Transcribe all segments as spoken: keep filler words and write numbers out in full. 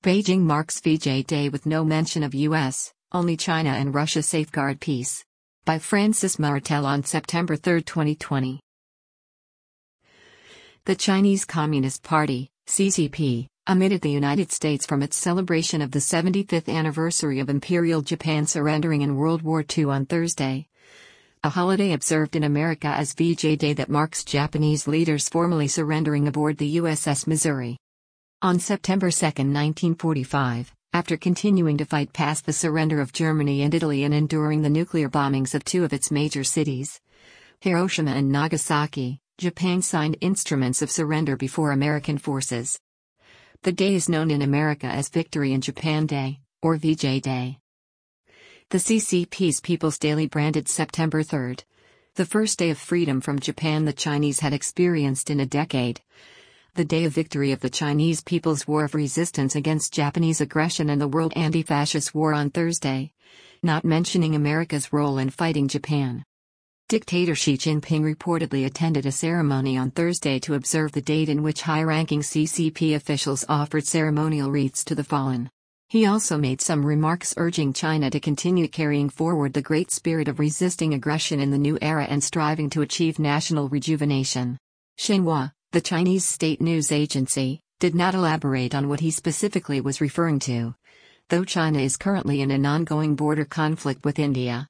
Beijing marks V J Day with no mention of U S, only China and Russia safeguard peace. By Francis Martel on September third, twenty twenty. The Chinese Communist Party, C C P, omitted the United States from its celebration of the seventy-fifth anniversary of Imperial Japan surrendering in World War Two on Thursday. A holiday observed in America as V J Day that marks Japanese leaders formally surrendering aboard the U S S Missouri. On September second, nineteen forty-five, after continuing to fight past the surrender of Germany and Italy and enduring the nuclear bombings of two of its major cities, Hiroshima and Nagasaki, Japan signed instruments of surrender before American forces. The day is known in America as Victory in Japan Day, or V J Day. The C C P's People's Daily branded September third, the first day of freedom from Japan the Chinese had experienced in a decade. The day of victory of the Chinese People's War of Resistance against Japanese aggression and the World Anti-Fascist War on Thursday, not mentioning America's role in fighting Japan. Dictator Xi Jinping reportedly attended a ceremony on Thursday to observe the date in which high-ranking C C P officials offered ceremonial wreaths to the fallen. He also made some remarks urging China to continue carrying forward the great spirit of resisting aggression in the new era and striving to achieve national rejuvenation. Xinhua, the Chinese state news agency, did not elaborate on what he specifically was referring to, though China is currently in an ongoing border conflict with India.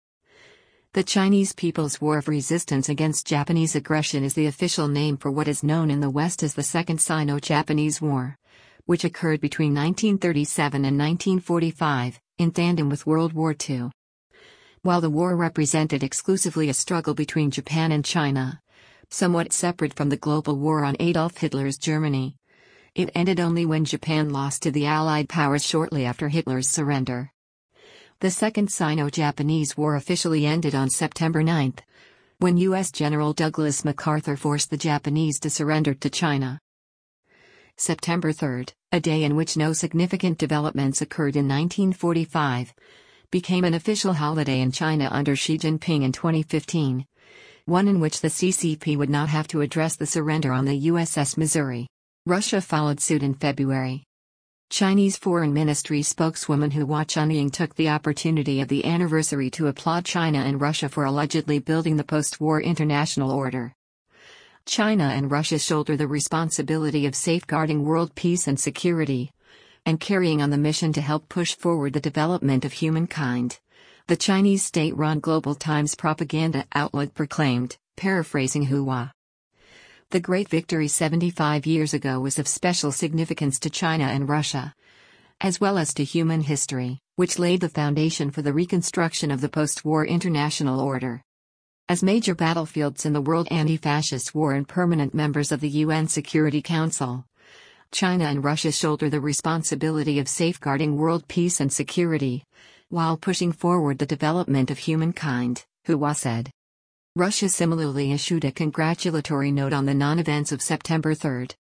The Chinese People's War of Resistance against Japanese aggression is the official name for what is known in the West as the Second Sino-Japanese War, which occurred between nineteen thirty-seven and nineteen forty-five, in tandem with World War Two. While the war represented exclusively a struggle between Japan and China, somewhat separate from the global war on Adolf Hitler's Germany, it ended only when Japan lost to the Allied powers shortly after Hitler's surrender. The Second Sino-Japanese War officially ended on September ninth, when U S General Douglas MacArthur forced the Japanese to surrender to China. September third, a day in which no significant developments occurred in nineteen forty-five, became an official holiday in China under Xi Jinping in twenty fifteen, one in which the C C P would not have to address the surrender on the U S S Missouri. Russia followed suit in February. Chinese Foreign Ministry spokeswoman Hua Chunying took the opportunity of the anniversary to applaud China and Russia for allegedly building the post-war international order. China and Russia shoulder the responsibility of safeguarding world peace and security, and carrying on the mission to help push forward the development of humankind, the Chinese state-run Global Times propaganda outlet proclaimed, paraphrasing Hua. The Great Victory seventy-five years ago was of special significance to China and Russia, as well as to human history, which laid the foundation for the reconstruction of the post-war international order. As major battlefields in the World Anti-Fascist War and permanent members of the U N Security Council, China and Russia shoulder the responsibility of safeguarding world peace and security, while pushing forward the development of humankind, Hua said. Russia similarly issued a congratulatory note on the non-events of September third.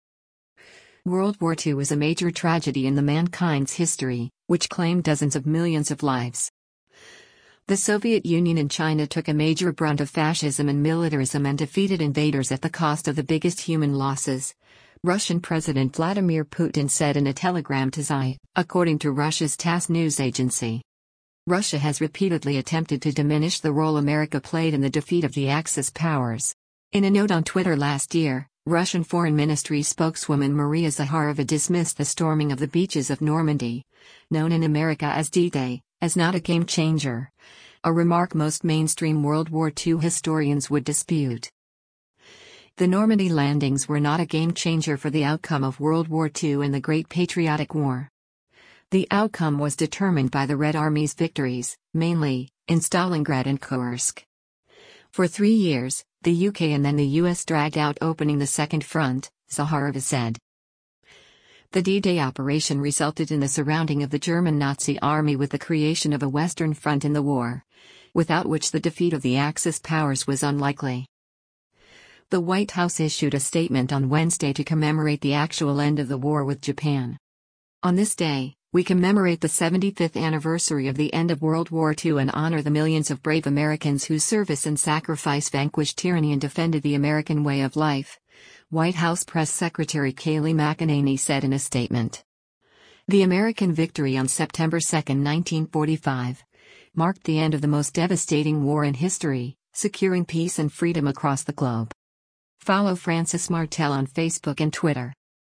World War Two was a major tragedy in the mankind's history, which claimed dozens of millions of lives. The Soviet Union and China took a major brunt of fascism and militarism and defeated invaders at the cost of the biggest human losses, Russian President Vladimir Putin said in a telegram to Xi, according to Russia's TASS news agency. Russia has repeatedly attempted to diminish the role America played in the defeat of the Axis powers. In a note on Twitter last year, Russian Foreign Ministry spokeswoman Maria Zakharova dismissed the storming of the beaches of Normandy, known in America as D-Day, as not a game changer, a remark most mainstream World War Two historians would dispute. The Normandy landings were not a game changer for the outcome of World War Two and the Great Patriotic War. The outcome was determined by the Red Army's victories, mainly, in Stalingrad and Kursk. For three years, the U K and then the U S dragged out opening the Second Front, Zakharova said. The D-Day operation resulted in the surrounding of the German Nazi army with the creation of a Western Front in the war, without which the defeat of the Axis powers was unlikely. The White House issued a statement on Wednesday to commemorate the actual end of the war with Japan. On this day, we commemorate the seventy-fifth anniversary of the end of World War Two and honor the millions of brave Americans whose service and sacrifice vanquished tyranny and defended the American way of life, White House Press Secretary Kayleigh McEnany said in a statement. The American victory on September second, nineteen forty-five, marked the end of the most devastating war in history, securing peace and freedom across the globe. Follow Francis Martel on Facebook and Twitter.